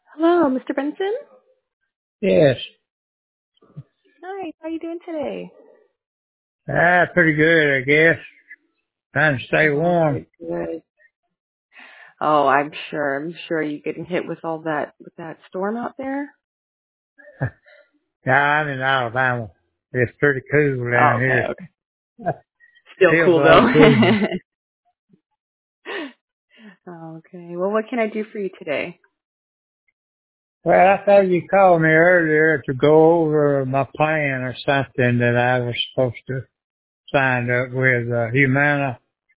Hello, Mr. Benson. Yes. Hi, how are you doing today? Pretty good, I guess. Trying to stay Oh, warm. good, good. Oh, I'm sure. I'm sure you getting hit with all that with that storm out there. Yeah, I'm in Alabama. It's pretty cool Oh, down okay, here. okay. Still Still cool below though. freezing. Okay. Well, what can I do for you today? Well, I thought you called me earlier to go over my plan or something that I was supposed to sign up with Humana.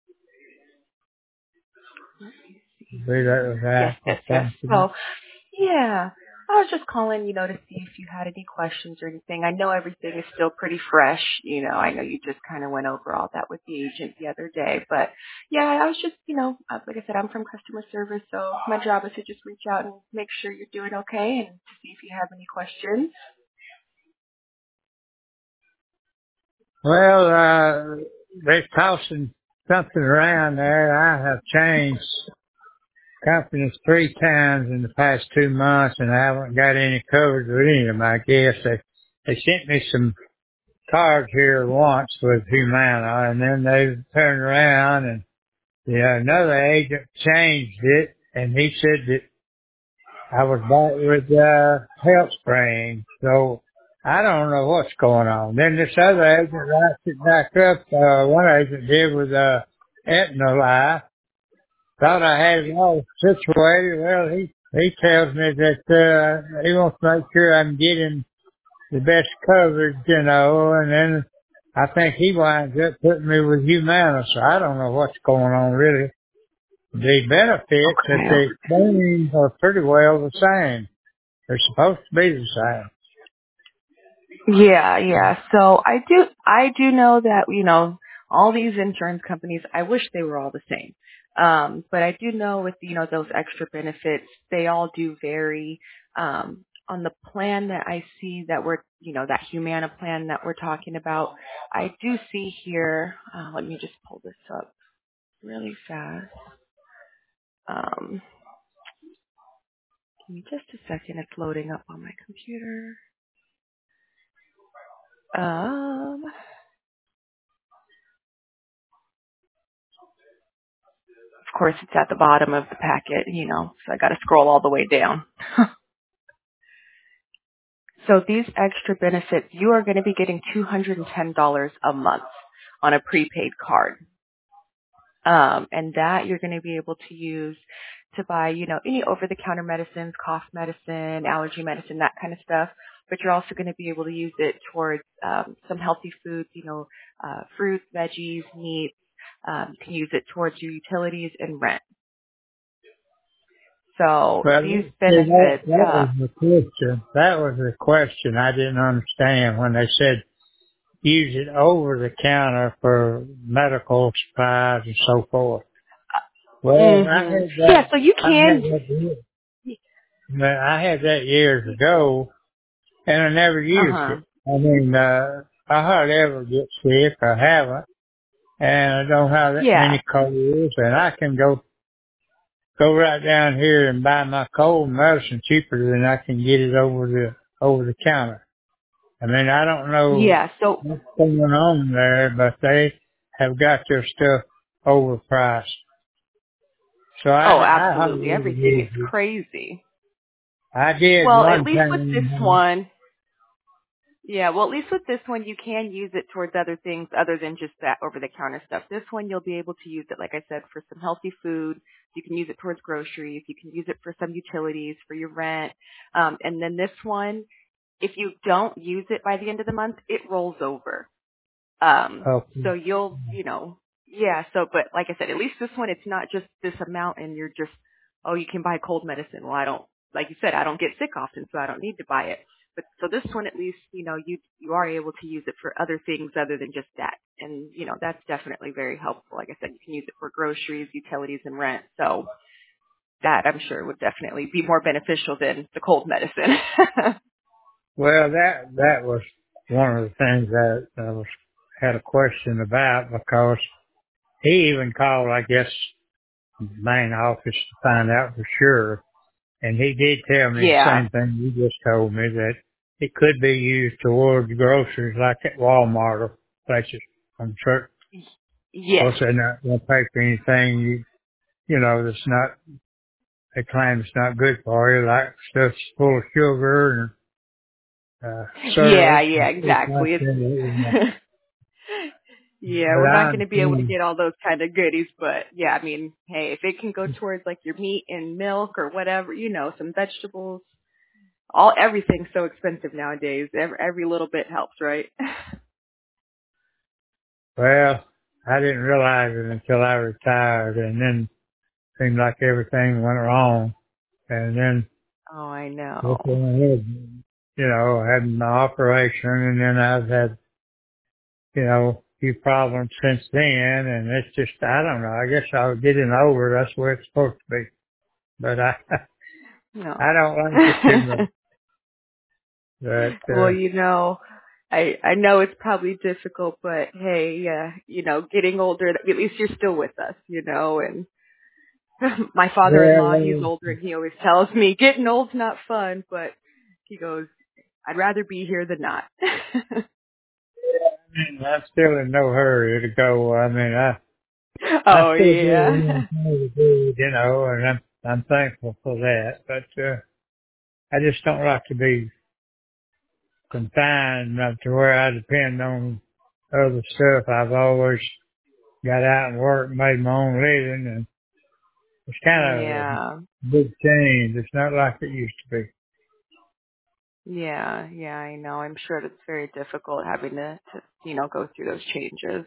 Believe that was Yes, that or yes, yes. something. So, yeah, I was just calling, to see if you had any questions or anything. I know everything is still pretty fresh. I know you just kind of went over all that with the agent the other day, but yeah, I was just, like I said, I'm from customer service, so my job is to just reach out and make sure you're doing okay and to see if you have any questions. Well, they're tossing something around there. I have changed companies 3 times in the past 2 months, and I haven't got any coverage with any of them. I guess they sent me some cards here once with Humana, and then they turned around and another agent changed it, and he said that I was bought with Health Spring. So I don't know what's going on. Then this other agent writes it back up. One agent did with Aetna Life. Thought I had it all situated. Well, he tells me that he wants to make sure I'm getting the best coverage, and then I think he winds up putting me with Humana. So I don't know what's going on really. The benefits that Okay. they claim are pretty well the same. They're supposed to be the same. Yeah, yeah. So I do know that, all these insurance companies, I wish they were all the same. But I do know with, those extra benefits, they all do vary. On the plan that I see that that Humana plan that we're talking about, I do see here, let me just pull this up really fast. Um, Give me just a second. It's loading up on my computer. Um, Of course, it's at the bottom of the packet, so I got to scroll all the way down. So these extra benefits, you are going to be getting $210 a month on a prepaid card. And that you're going to be able to use to buy, any over-the-counter medicines, cough medicine, allergy medicine, that kind of stuff. But you're also going to be able to use it towards some healthy foods, fruits, veggies, meats. You can use it towards your utilities and rent. So Well, these see, benefits, that was the question. That was the question I didn't understand when they said use it over the counter for medical supplies and so forth. Well, I hmm had yeah, that. so you I had can, that. I had that years ago, and I never used uh-huh. it. I mean, I hardly ever get sick. I haven't, and I don't have that Yeah. many colds, and I can go right down here and buy my cold medicine cheaper than I can get it over the counter. I mean, I don't know Yeah. So, what's going on there, but they have got their stuff overpriced. So oh, I hardly absolutely. ever Everything use is it. crazy. I did Well, at one least with this time. one, yeah, well, at least with this one, you can use it towards other things other than just that over-the-counter stuff. This one, you'll be able to use it, like I said, for some healthy food. You can use it towards groceries. You can use it for some utilities, for your rent. And then this one, if you don't use it by the end of the month, it rolls over. Okay. So you'll, yeah, so, but like I said, at least this one, it's not just this amount and you're just, oh, you can buy cold medicine. Well, I don't, like you said, I don't get sick often, so I don't need to buy it. But so this one, at least, you are able to use it for other things other than just that. And, that's definitely very helpful. Like I said, you can use it for groceries, utilities, and rent. So that I'm sure would definitely be more beneficial than the cold medicine. Well, that was one of the things that I had a question about because he even called, I guess, the main office to find out for sure. And he did tell me the Yeah. same thing you just told me, that it could be used towards groceries like at Walmart or places. I'm sure. Of Yes. course, they're not going to pay for anything you know, that's not, they claim it's not good for you, like stuff's full of sugar and, Yeah, syrup yeah, and stuff like exactly. that. Yeah, But we're I not going to be able to understand. get all those kind of goodies, but yeah, I mean, hey, if it can go towards like your meat and milk or whatever, some vegetables, everything's so expensive nowadays. Every little bit helps, right? Well, I didn't realize it until I retired, and then it seemed like everything went wrong. And then Oh, I know. look what I had, I had an operation, and then I've had, a few problems since then, and it's just, I don't know, I guess I was getting over, that's where it's supposed to be. But I No. don't like it too much. But, Well, I know it's probably difficult, but hey, getting older, at least you're still with us, and my father-in-law, he's well, older, and he always tells me, getting old's not fun, but he goes, I'd rather be here than not. I'm still in no hurry to go. I mean, I Oh, still do what yeah. I'm trying to do, and I'm thankful for that. But I just don't like to be confined to where I depend on other stuff. I've always got out and worked, made my own living, and it's kind of a Yeah. big change. It's not like it used to be. Yeah, I know. I'm sure it's very difficult having to go through those changes.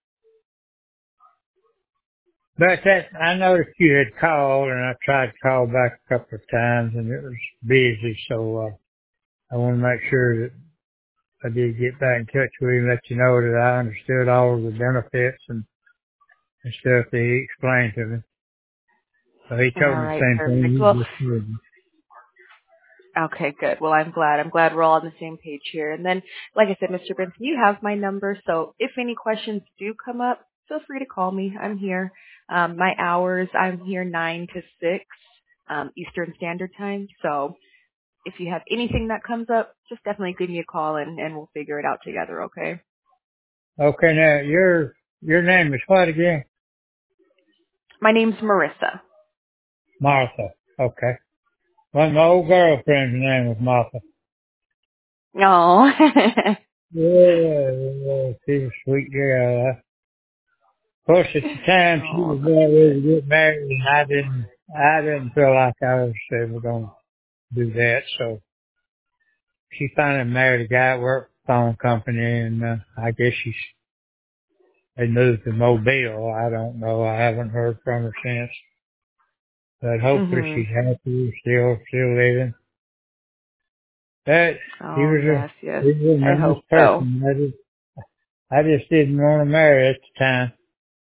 But I noticed you had called, and I tried to call back a couple of times, and it was busy. So I want to make sure that I did get back in touch with you and let you know that I understood all of the benefits and stuff that he explained to me. So he All told me the right, same thing perfect. you Well, just told me. okay, good. Well, I'm glad. I'm glad we're all on the same page here. And then, like I said, Mr. Benson, you have my number, so if any questions do come up, feel free to call me. I'm here. My hours, I'm here 9 to 6 Eastern Standard Time. So if you have anything that comes up, just definitely give me a call and we'll figure it out together, okay? Okay, now your name is what again? My name's Marissa. Martha. Okay. One of my old girlfriend's name was Martha. Oh. Yeah, she's a sweet girl. Of course, at the time she was Oh, that's about ready good. to get married, and I didn't feel like I was ever going to do that. So she finally married a guy that worked for a phone company, and I guess they moved to Mobile. I don't know. I haven't heard from her since. But hopefully Mhm. she's happy, still living. But he Oh, was yes, yes. he was a I nice hope so. person. I just didn't want to marry at the time.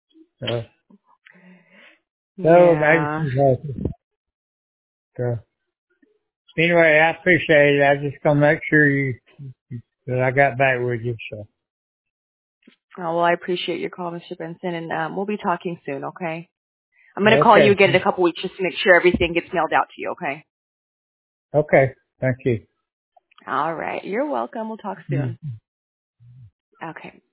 So maybe Yeah. she's happy. So anyway, I appreciate it. I just gonna make sure that I got back with you. So Oh, well, I appreciate your call, Mr. Benson, and we'll be talking soon, okay? I'm going to call you okay, again in a couple weeks just to make sure everything gets mailed out to you, okay? okay, thank you. All right. You're welcome. We'll talk soon. Okay.